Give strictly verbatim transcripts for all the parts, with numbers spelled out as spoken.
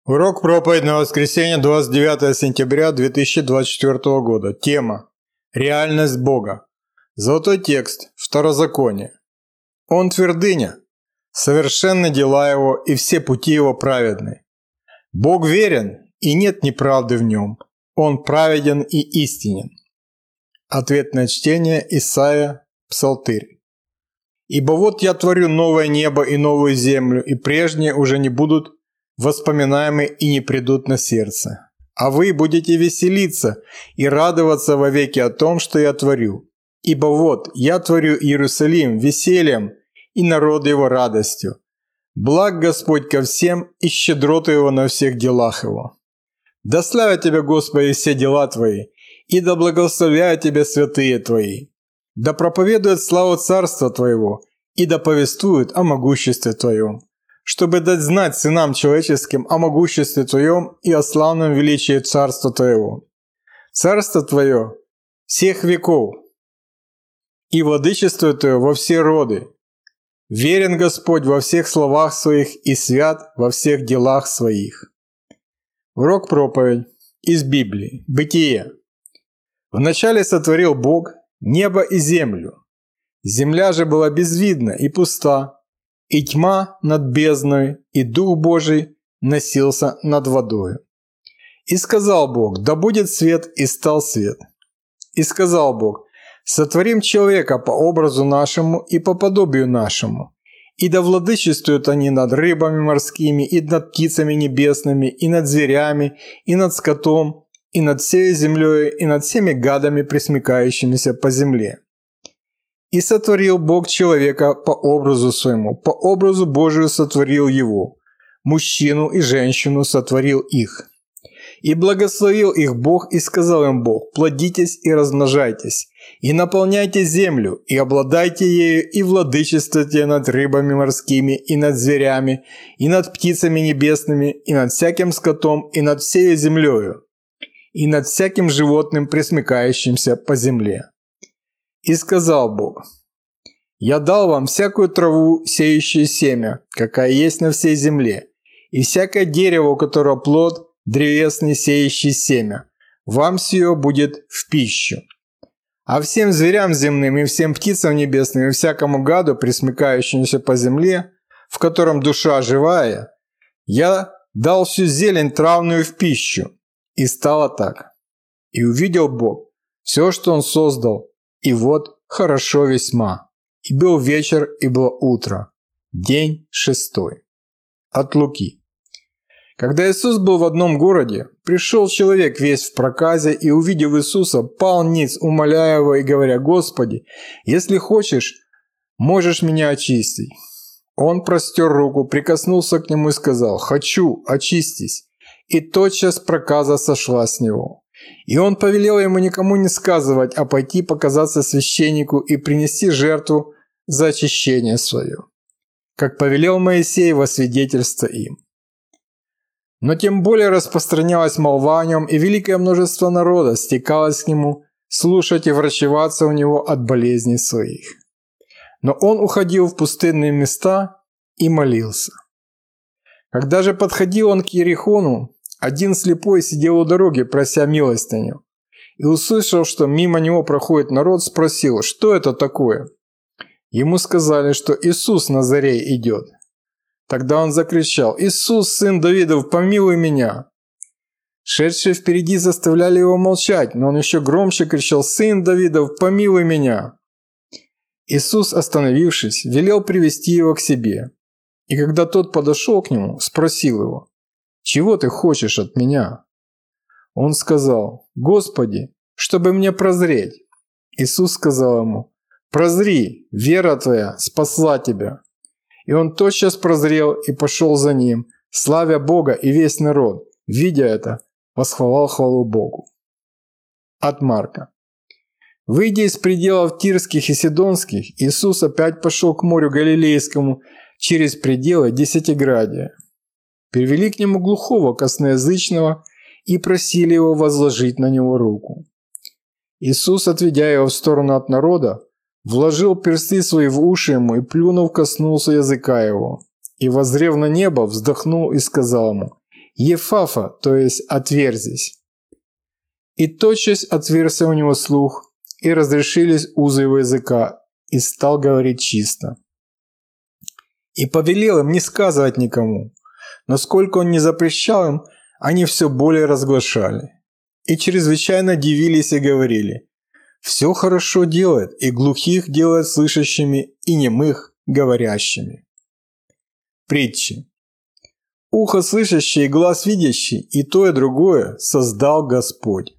Урок проповедь на воскресенье, двадцать девятое сентября две тысячи двадцать четвёртого года. Тема: реальность Бога. Золотой текст. Второзаконие. Он твердыня, совершенны дела его, и все пути его праведны. Бог верен, и нет неправды в нем. Он праведен и истинен. Ответное чтение. Исайя, Псалтырь. Ибо вот я творю новое небо и новую землю, и прежние уже не будут воспоминаемы и не придут на сердце. А вы будете веселиться и радоваться вовеки о том, что я творю. Ибо вот я творю Иерусалим весельем и народ его радостью. Благ Господь ко всем, и щедроту его на всех делах его. Да славят тебя, Господи, все дела твои, и да благословляют тебя святые твои. Да проповедуют славу царства твоего, и да повествуют о могуществе твоем, чтобы дать знать сынам человеческим о могуществе Твоем и о славном величии Царства Твоего. Царство Твое всех веков, и владычество Твое во все роды. Верен Господь во всех словах Своих и свят во всех делах Своих. Урок проповедь из Библии. Бытие. Вначале сотворил Бог небо и землю. Земля же была безвидна и пуста, и тьма над бездной, и Дух Божий носился над водою. И сказал Бог: да будет свет, и стал свет. И сказал Бог: сотворим человека по образу нашему и по подобию нашему, и да владычествуют они над рыбами морскими, и над птицами небесными, и над зверями, и над скотом, и над всей землей, и над всеми гадами, пресмыкающимися по земле. И сотворил Бог человека по образу своему, по образу Божию сотворил его, мужчину и женщину сотворил их. И благословил их Бог, и сказал им Бог: плодитесь и размножайтесь, и наполняйте землю, и обладайте ею, и владычествуйте над рыбами морскими, и над зверями, и над птицами небесными, и над всяким скотом, и над всею землею, и над всяким животным, пресмыкающимся по земле. И сказал Бог: «Я дал вам всякую траву, сеющую семя, какая есть на всей земле, и всякое дерево, у которого плод древесный, сеющий семя. Вам сие будет в пищу. А всем зверям земным и всем птицам небесным и всякому гаду, пресмыкающемуся по земле, в котором душа живая, я дал всю зелень травную в пищу». И стало так. И увидел Бог все, что Он создал, и вот хорошо весьма. И был вечер, и было утро. День шестой. От Луки. Когда Иисус был в одном городе, пришел человек весь в проказе, и, увидев Иисуса, пал ниц, умоляя его и говоря: «Господи, если хочешь, можешь меня очистить». Он простер руку, прикоснулся к нему и сказал: «Хочу, очистись». И тотчас проказа сошла с него. И он повелел ему никому не сказывать, а пойти показаться священнику и принести жертву за очищение свое, как повелел Моисей во свидетельство им. Но тем более распространялась молва о нем, и великое множество народа стекалось к нему слушать и врачеваться у него от болезней своих. Но он уходил в пустынные места и молился. Когда же подходил он к Иерихону, один слепой сидел у дороги, прося милостыню, и, услышав, что мимо него проходит народ, спросил: что это такое? Ему сказали, что Иисус Назарей идет. Тогда он закричал: «Иисус, сын Давидов, помилуй меня!» Шедшие впереди заставляли его молчать, но он еще громче кричал: «Сын Давидов, помилуй меня!» Иисус, остановившись, велел привести его к себе. И когда тот подошел к нему, спросил его: «Чего ты хочешь от меня?» Он сказал: «Господи, чтобы мне прозреть». Иисус сказал ему: «Прозри, вера твоя спасла тебя». И он тотчас прозрел и пошел за ним, славя Бога, и весь народ, видя это, восхвалял хвалу Богу. От Марка. Выйдя из пределов Тирских и Сидонских, Иисус опять пошел к морю Галилейскому через пределы Десятиградия. Привели к нему глухого косноязычного и просили его возложить на него руку. Иисус, отведя его в сторону от народа, вложил персты свои в уши ему и, плюнув, коснулся языка его. И, воззрев на небо, вздохнул и сказал ему: Ефафа, то есть «отверзись». И тотчас отверзся у него слух, и разрешились узы его языка, и стал говорить чисто. И повелел им не сказывать никому, но сколько он не запрещал им, они все более разглашали. И чрезвычайно дивились и говорили: «Все хорошо делает, и глухих делает слышащими, и немых говорящими». Притчи. Ухо слышащее и глаз видящий, и то, и другое создал Господь.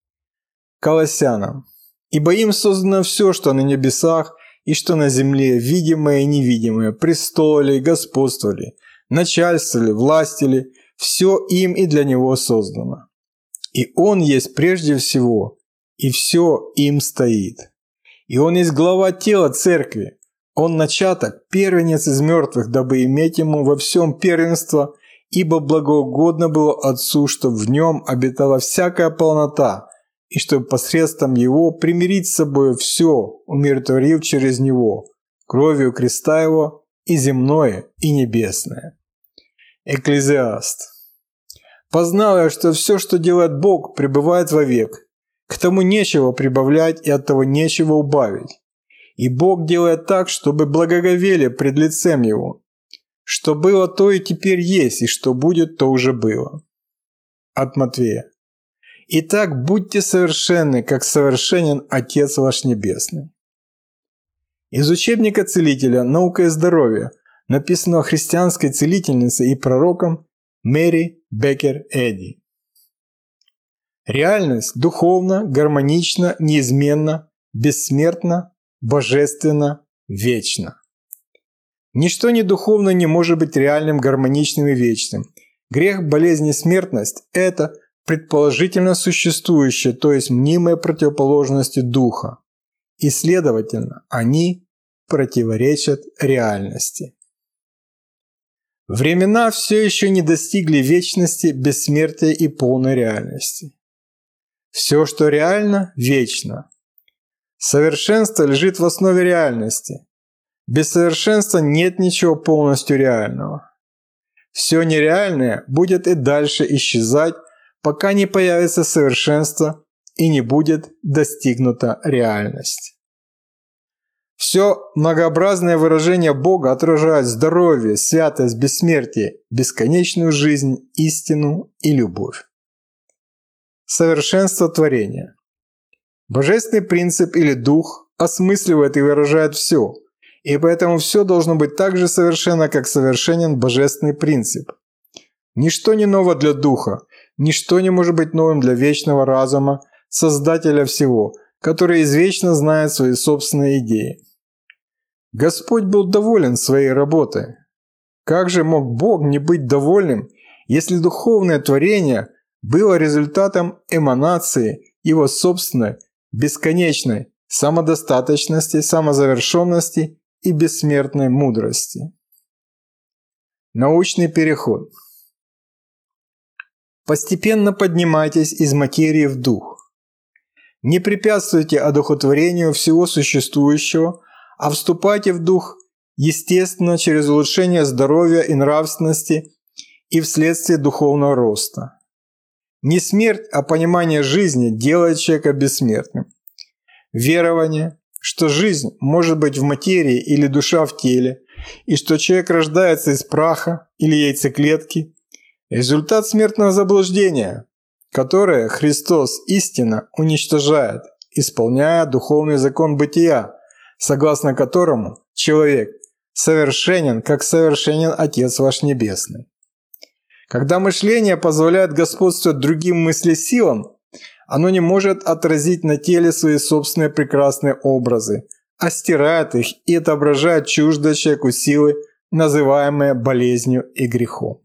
Колоссянам. Ибо им создано все, что на небесах, и что на земле, видимое и невидимое, престолы, господствовали, начальствовали, властили, все им и для него создано. И Он есть прежде всего, и все им стоит. И Он есть глава тела церкви, Он начаток, первенец из мертвых, дабы иметь Ему во всем первенство, ибо благоугодно было Отцу, чтобы в Нем обитала всякая полнота, и чтобы посредством Его примирить с собой все, умиротворив через Него, кровью креста Его и земное, и небесное. Экклезиаст. «Познал я, что все, что делает Бог, пребывает вовек. К тому нечего прибавлять, и от того нечего убавить. И Бог делает так, чтобы благоговели пред лицем Его. Что было, то и теперь есть, и что будет, то уже было». От Матвея. «Итак, будьте совершенны, как совершенен Отец ваш Небесный». Из учебника целителя «Наука и здоровье», написанного христианской целительницей и пророком Мэри Беккер Эдди. Реальность духовна, гармонична, неизменна, бессмертна, божественна, вечна. Ничто не духовно не может быть реальным, гармоничным и вечным. Грех, болезнь и смертность – это предположительно существующие, то есть мнимые противоположности духа. И, следовательно, они противоречат реальности. Времена все еще не достигли вечности, бессмертия и полной реальности. Все, что реально, вечно. Совершенство лежит в основе реальности. Без совершенства нет ничего полностью реального. Все нереальное будет и дальше исчезать, пока не появится совершенство и не будет достигнута реальность. Все многообразное выражение Бога отражает здоровье, святость, бессмертие, бесконечную жизнь, истину и любовь. Совершенство творения. Божественный принцип или дух осмысливает и выражает все, и поэтому все должно быть так же совершенно, как совершенен божественный принцип. Ничто не ново для духа, ничто не может быть новым для вечного разума, Создателя всего, который извечно знает свои собственные идеи. Господь был доволен своей работой. Как же мог Бог не быть довольным, если духовное творение было результатом эманации Его собственной, бесконечной самодостаточности, самозавершенности и бессмертной мудрости? Научный переход. Постепенно поднимайтесь из материи в дух. Не препятствуйте одухотворению всего существующего, а вступайте в дух естественно через улучшение здоровья и нравственности и вследствие духовного роста. Не смерть, а понимание жизни делает человека бессмертным. Верование, что жизнь может быть в материи или душа в теле, и что человек рождается из праха или яйцеклетки – результат смертного заблуждения, которое Христос истинно уничтожает, исполняя духовный закон бытия, согласно которому человек совершенен, как совершенен Отец ваш Небесный. Когда мышление позволяет господствовать другим мыслесилам, оно не может отразить на теле свои собственные прекрасные образы, а стирает их и отображает чуждые человеку силы, называемые болезнью и грехом.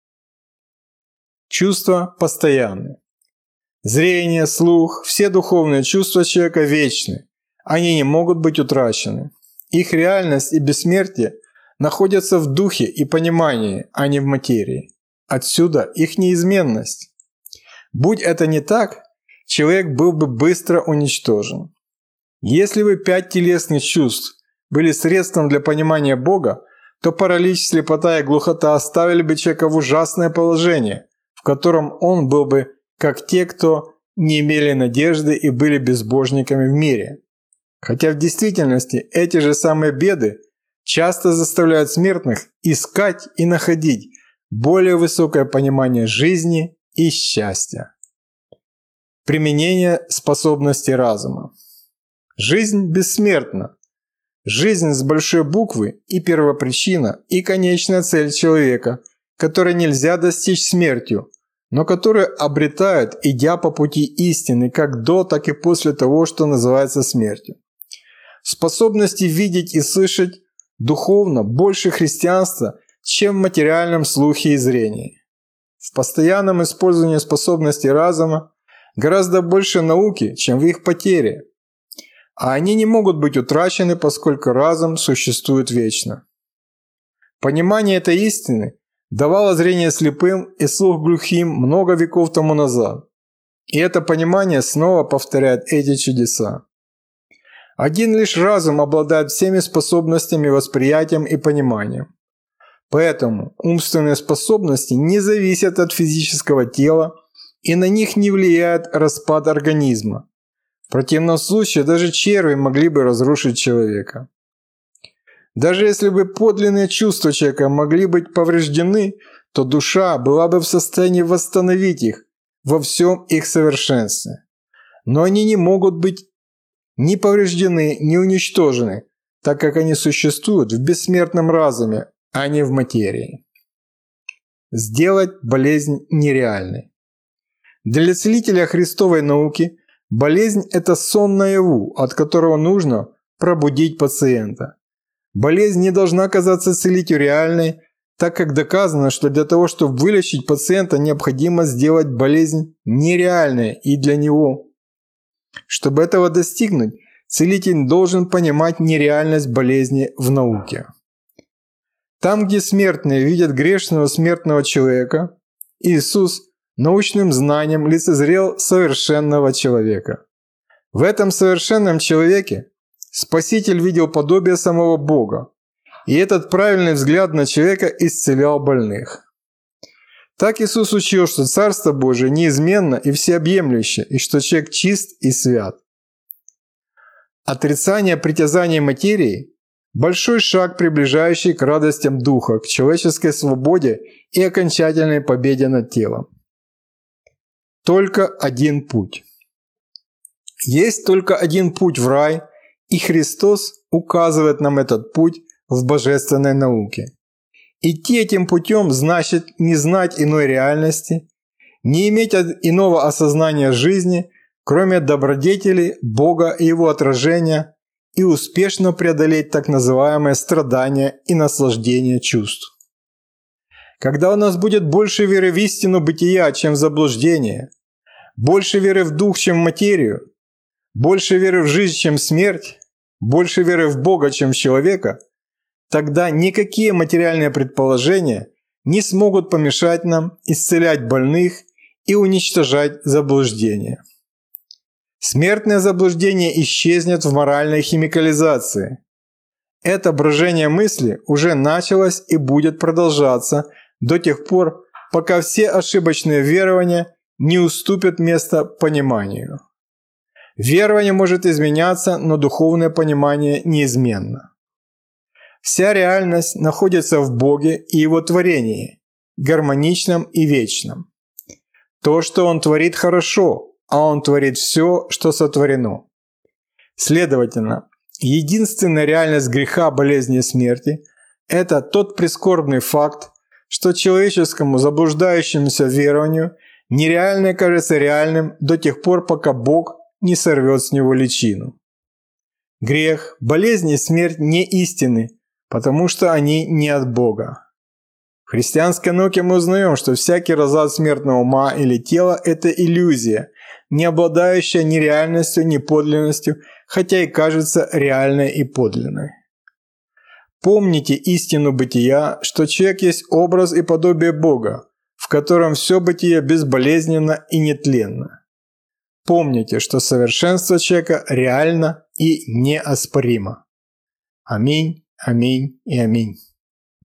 Чувства постоянны. Зрение, слух, все духовные чувства человека вечны. Они не могут быть утрачены. Их реальность и бессмертие находятся в духе и понимании, а не в материи. Отсюда их неизменность. Будь это не так, человек был бы быстро уничтожен. Если бы пять телесных чувств были средством для понимания Бога, то паралич, слепота и глухота оставили бы человека в ужасное положение, в котором он был бы как те, кто не имели надежды и были безбожниками в мире. Хотя в действительности эти же самые беды часто заставляют смертных искать и находить более высокое понимание жизни и счастья. Применение способностей разума. Жизнь бессмертна. Жизнь с большой буквы и первопричина, и конечная цель человека, которой нельзя достичь смертью, но которую обретают, идя по пути истины, как до, так и после того, что называется смертью. Способности видеть и слышать духовно больше христианства, чем в материальном слухе и зрении. В постоянном использовании способностей разума гораздо больше науки, чем в их потере, а они не могут быть утрачены, поскольку разум существует вечно. Понимание этой истины давало зрение слепым и слух глухим много веков тому назад, и это понимание снова повторяет эти чудеса. Один лишь разум обладает всеми способностями, восприятием и пониманием. Поэтому умственные способности не зависят от физического тела, и на них не влияет распад организма. В противном случае даже черви могли бы разрушить человека. Даже если бы подлинные чувства человека могли быть повреждены, то душа была бы в состоянии восстановить их во всем их совершенстве. Но они не могут быть ни повреждены, ни уничтожены, так как они существуют в бессмертном разуме, а не в материи. Сделать болезнь нереальной. Для целителя Христовой науки болезнь – это сон наяву, от которого нужно пробудить пациента. Болезнь не должна казаться целителю реальной, так как доказано, что для того, чтобы вылечить пациента, необходимо сделать болезнь нереальной и для него. Чтобы этого достигнуть, целитель должен понимать нереальность болезни в науке. Там, где смертные видят грешного смертного человека, Иисус научным знанием лицезрел совершенного человека. В этом совершенном человеке Спаситель видел подобие самого Бога, и этот правильный взгляд на человека исцелял больных. Так Иисус учил, что Царство Божие неизменно и всеобъемлюще, и что человек чист и свят. Отрицание притязаний материи – большой шаг, приближающий к радостям Духа, к человеческой свободе и окончательной победе над телом. Только один путь. Есть только один путь в рай, и Христос указывает нам этот путь в божественной науке. Идти этим путем значит не знать иной реальности, не иметь иного осознания жизни, кроме добродетели, Бога и Его отражения, и успешно преодолеть так называемые страдания и наслаждение чувств. Когда у нас будет больше веры в истину бытия, чем в заблуждение, больше веры в дух, чем в материю, больше веры в жизнь, чем в смерть, больше веры в Бога, чем в человека, тогда никакие материальные предположения не смогут помешать нам исцелять больных и уничтожать заблуждения. Смертное заблуждение исчезнет в моральной химикализации. Это брожение мысли уже началось и будет продолжаться до тех пор, пока все ошибочные верования не уступят место пониманию. Верование может изменяться, но духовное понимание неизменно. Вся реальность находится в Боге и Его творении, гармоничном и вечном. То, что Он творит, хорошо, а Он творит все, что сотворено. Следовательно, единственная реальность греха, болезни и смерти – это тот прискорбный факт, что человеческому заблуждающемуся верованию нереальное кажется реальным до тех пор, пока Бог не сорвет с него личину. Грех, болезнь и смерть не истины, потому что они не от Бога. В христианской науке мы узнаем, что всякий разлад смертного ума или тела – это иллюзия, не обладающая ни реальностью, ни подлинностью, хотя и кажется реальной и подлинной. Помните истину бытия, что человек есть образ и подобие Бога, в котором все бытие безболезненно и нетленно. Помните, что совершенство человека реально и неоспоримо. Аминь, аминь и аминь.